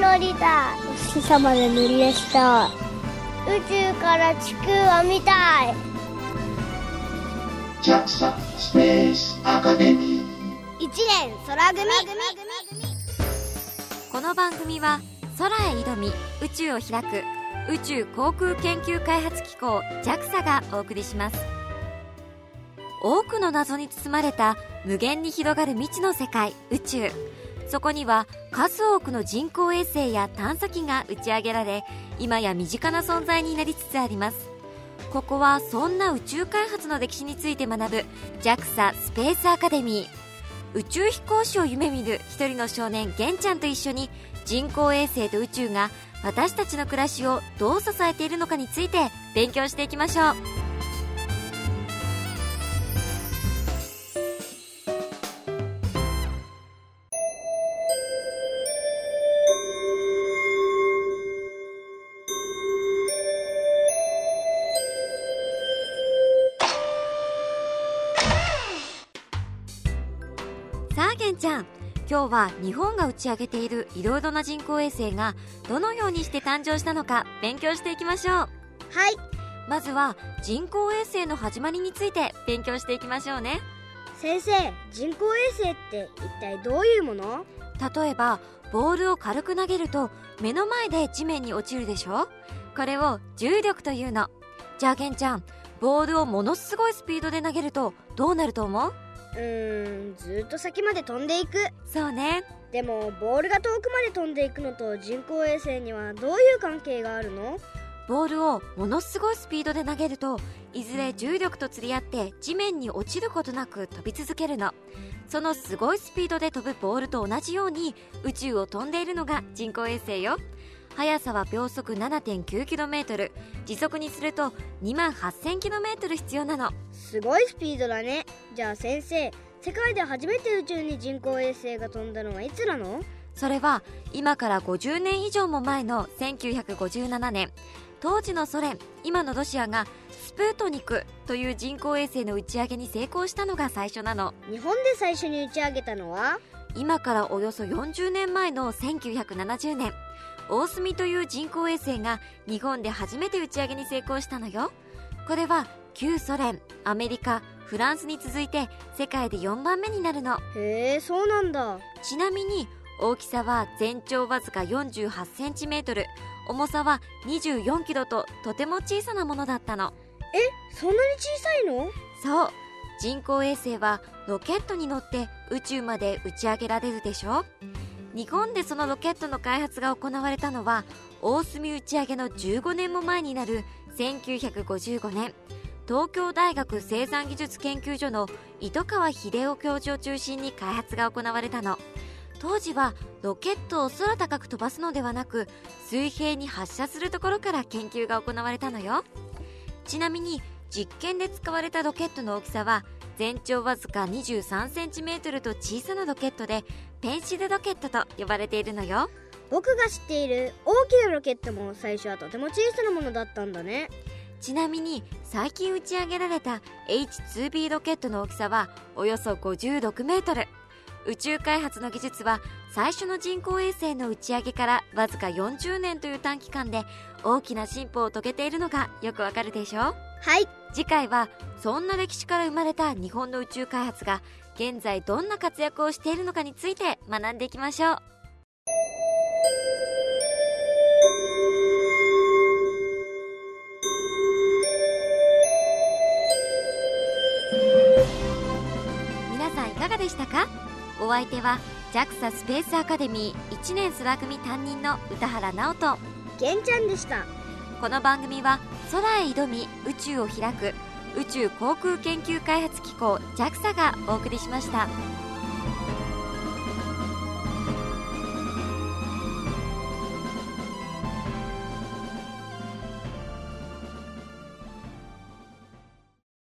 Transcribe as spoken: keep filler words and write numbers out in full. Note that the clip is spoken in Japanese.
乗りだ。お月様で乗り出したい。宇宙から地球を見たい。 ジャクサ スペースアカデミー一年空組。 この番組は空へ挑み宇宙を開く宇宙航空研究開発機構 ジャクサ がお送りします。多くの謎に包まれた無限に広がる未知の世界宇宙。そこには数多くの人工衛星や探査機が打ち上げられ、今や身近な存在になりつつあります。ここはそんな宇宙開発の歴史について学ぶ ジャクサ スペースアカデミー。宇宙飛行士を夢見る一人の少年ゲンちゃんと一緒に、人工衛星と宇宙が私たちの暮らしをどう支えているのかについて勉強していきましょう。さあゲンちゃん、今日は日本が打ち上げているいろいろな人工衛星がどのようにして誕生したのか勉強していきましょう。 はい。 まずは人工衛星の始まりについて勉強していきましょうね。 先生、人工衛星って一体どういうもの？ 例えばボールを軽く投げると目の前で地面に落ちるでしょ。これを重力というの。じゃあゲンちゃん、ボールをものすごいスピードで投げるとどうなると思う？ うーん、ずっと先まで飛んでいく。 そうね。 でもボールが遠くまで飛んでいくのと人工衛星にはどういう関係があるの？ ボールをものすごいスピードで投げると、いずれ重力と釣り合って地面に落ちることなく飛び続けるの。そのすごいスピードで飛ぶボールと同じように宇宙を飛んでいるのが人工衛星よ。速さは秒速 ななてんきゅうキロメートル、 時速にすると にまんはっせんキロメートル 必要なの。 すごいスピードだね。じゃあ先生、世界で初めて宇宙に人工衛星が飛んだのはいつなの？ それは今からごじゅうねん以上も前のせんきゅうひゃくごじゅうななねん、当時のソ連、今のロシアがスプートニクという人工衛星の打ち上げに成功したのが最初なの。 日本で最初に打ち上げたのは？ 今からおよそよんじゅうねんまえのせんきゅうひゃくななじゅうねん、大隅という人工衛星が日本で初めて打ち上げに成功したのよ。これは旧ソ連、アメリカ、フランスに続いて世界でよんばんめになるの。 へえ、そうなんだ。 ちなみに大きさは全長わずかよんじゅうはちセンチメートル、重さはにじゅうよんキロととても小さなものだったの。 え、そんなに小さいの？ そう、人工衛星はロケットに乗って宇宙まで打ち上げられるでしょ。日本でそのロケットの開発が行われたのは大隅打ち上げのじゅうごねんも前になるせんきゅうひゃくごじゅうごねん、東京大学生産技術研究所の糸川秀夫教授を中心に開発が行われたの。当時はロケットを空高く飛ばすのではなく、水平に発射するところから研究が行われたのよ。ちなみに実験で使われたロケットの大きさは全長わずかにじゅうさんセンチメートルと小さなロケットで、ペンシルロケットと呼ばれているのよ。 僕が知っている大きなロケットも最初はとても小さなものだったんだね。 ちなみに最近打ち上げられた エイチツービー ロケットの大きさはおよそごじゅうろくメートル。宇宙開発の技術は最初の人工衛星の打ち上げからわずかよんじゅうねんという短期間で大きな進歩を遂げているのがよくわかるでしょ。 はい。 次回はそんな歴史から生まれた日本の宇宙開発が現在どんな活躍をしているのかについて学んでいきましょう。皆さんいかがでしたか？お相手は ジャクサ スペースアカデミーいちねん空組担任の歌原直人、 ゲンちゃんでした。 この番組は空へ挑み宇宙を開く宇宙航空研究開発機構 ジャクサ がお送りしました。